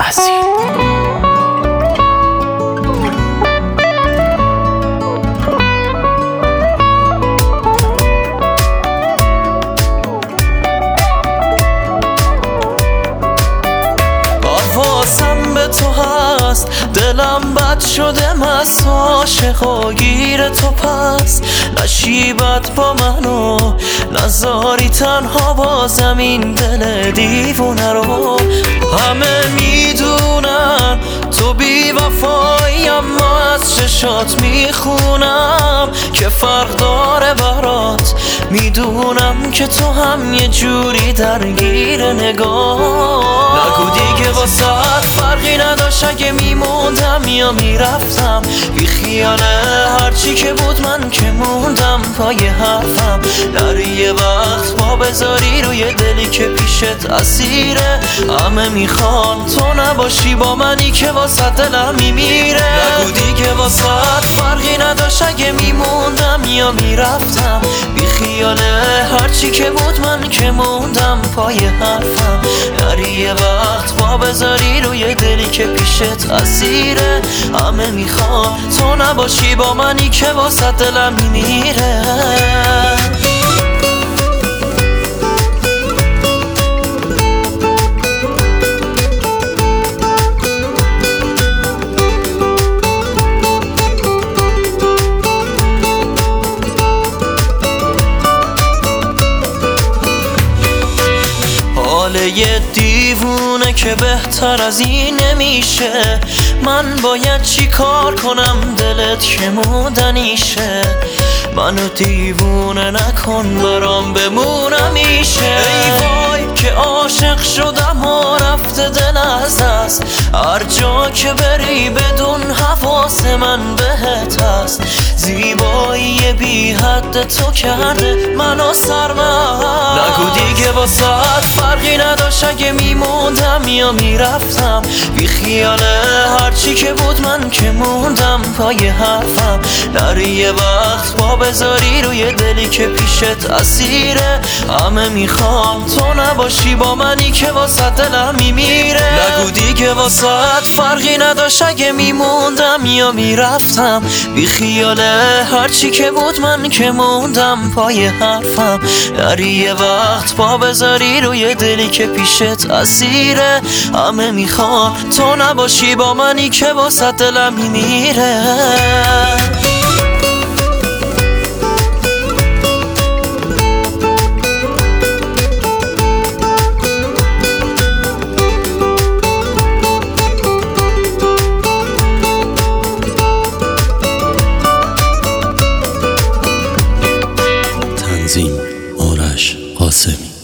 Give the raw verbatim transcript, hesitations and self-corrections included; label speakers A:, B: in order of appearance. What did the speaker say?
A: اصیل.
B: حواسم به تو هست، دلم بد شده مست، عاشق و گیر تو پس نشیبت با منو نزاری تنها با زمین دل دیوونه رو. همه میدونن تو بی وفایی، اما از چشات میخونم که فرق داره برات. میدونم که تو هم یه جوری درگیر نگاه. نگو دیگه واسه فرقی نداشت اگه میموندم یا میرفتم، بی خیاله هرچی که بود من که موندم پای حرفم. نری یه وقت با بذاری روی دلی که پیشت اسیره، همه میخوان تو نباشی با منی که واسه دلم میمیره. نگو دیگه واسه فرقی نداشت اگه میموندم یا میرفتم، بی خیاله هرچی که بود من که موندم پای حرفم. نری یه وقت با بذاری روی دلی که پیشت اسیره، همه میخوان تو نباشی با منی که واسه دلم میمیره. یه دیوونه که بهتر از این نمیشه. من باید چی کار کنم دلت که مودنیشه؟ منو دیوونه نکن برام بمونم میشه. ای وای که عاشق شدم و رفته دل از دست، هر جا که بری بدون حواس من بهت هست. زیبایی بی حد تو کرده منو سرمست. نگو دیگه واسه فرقی نداشت اگه میموندم یا میرفتم، بی خیاله هرچی که بود من که موندم پای حرفم. نری یه وقت با بذاری روی دلی که پیشت اسیره، همه میخوان تو نباشی با منی که واسه دلم میمیره. نگو دیگه واسه فرقی نداشت اگه میموندم یا میرفتم، بی خیاله هرچی که بود من که موندم پای حرفم. نری یه وقت با بذاری روی دلی که پیشت اسیره، همه میخوان تو نباشی با منی که واسه دلم میمیره.
A: تنظیم آرش قاسمی.